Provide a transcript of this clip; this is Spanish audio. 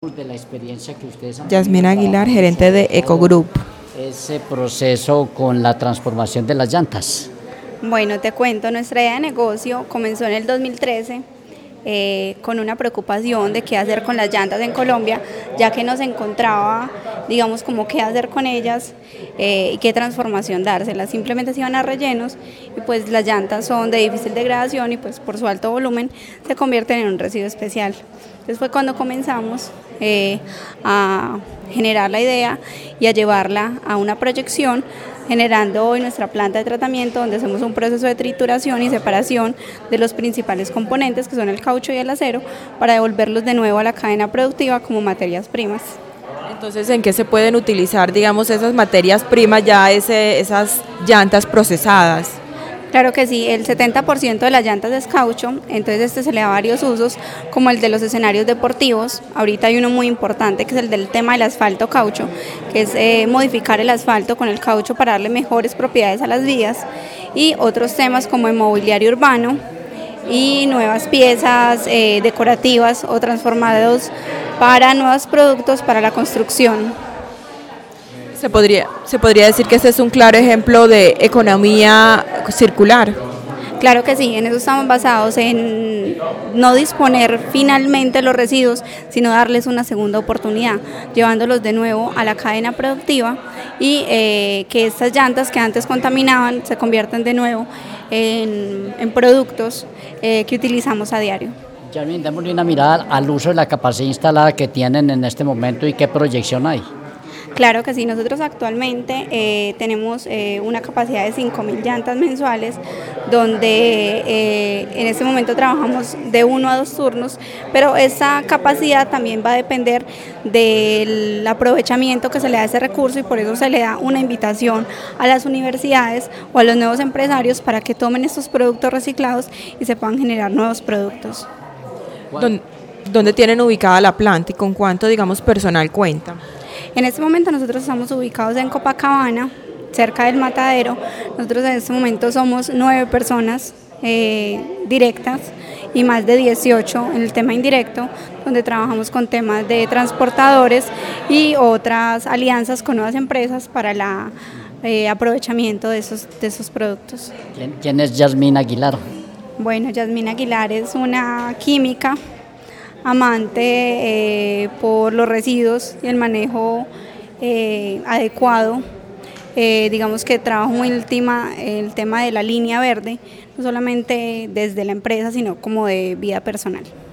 De la experiencia que ustedes han Yasmín tenido Aguilar, trabajando gerente de sobre todo Ecogroup. ese proceso con la transformación de las llantas. Bueno, te cuento, nuestra idea de negocio comenzó en el 2013 con una preocupación de qué hacer con las llantas en Colombia, ya que nos encontraba, digamos, como qué hacer con ellas y qué transformación dárselas. Simplemente se iban a rellenos y pues las llantas son de difícil degradación y pues por su alto volumen se convierten en un residuo especial. Entonces fue cuando comenzamos a generar la idea y a llevarla a una proyección, generando hoy nuestra planta de tratamiento donde hacemos un proceso de trituración y separación de los principales componentes que son el caucho y el acero para devolverlos de nuevo a la cadena productiva como materias primas. Entonces, ¿en qué se pueden utilizar, digamos, esas materias primas, ya esas llantas procesadas? Claro que sí, el 70% de las llantas es caucho, entonces se le da varios usos, como el de los escenarios deportivos. Ahorita hay uno muy importante que es el del tema del asfalto caucho, que es modificar el asfalto con el caucho para darle mejores propiedades a las vías, y otros temas como el mobiliario urbano y nuevas piezas decorativas o transformados para nuevos productos para la construcción. Se podría decir que este es un claro ejemplo de economía circular. Claro que sí, en eso estamos basados, en no disponer finalmente los residuos, sino darles una segunda oportunidad, llevándolos de nuevo a la cadena productiva y que estas llantas que antes contaminaban se conviertan de nuevo en productos que utilizamos a diario. Yasmín, démosle una mirada al uso de la capacidad instalada que tienen en este momento y qué proyección hay. Claro que sí, nosotros actualmente tenemos una capacidad de 5.000 llantas mensuales, donde en este momento trabajamos de 1 a 2 turnos, pero esa capacidad también va a depender del aprovechamiento que se le da a ese recurso y por eso se le da una invitación a las universidades o a los nuevos empresarios para que tomen estos productos reciclados y se puedan generar nuevos productos. ¿Dónde tienen ubicada la planta y con cuánto, digamos, personal cuenta? En este momento nosotros estamos ubicados en Copacabana, cerca del Matadero. Nosotros en este momento somos 9 personas directas y más de 18 en el tema indirecto, donde trabajamos con temas de transportadores y otras alianzas con nuevas empresas para el aprovechamiento de esos productos. ¿Quién es Yasmín Aguilar? Bueno, Yasmín Aguilar es una química amante por los residuos y el manejo adecuado. Digamos que trabajo muy el tema de la línea verde, no solamente desde la empresa, sino como de vida personal.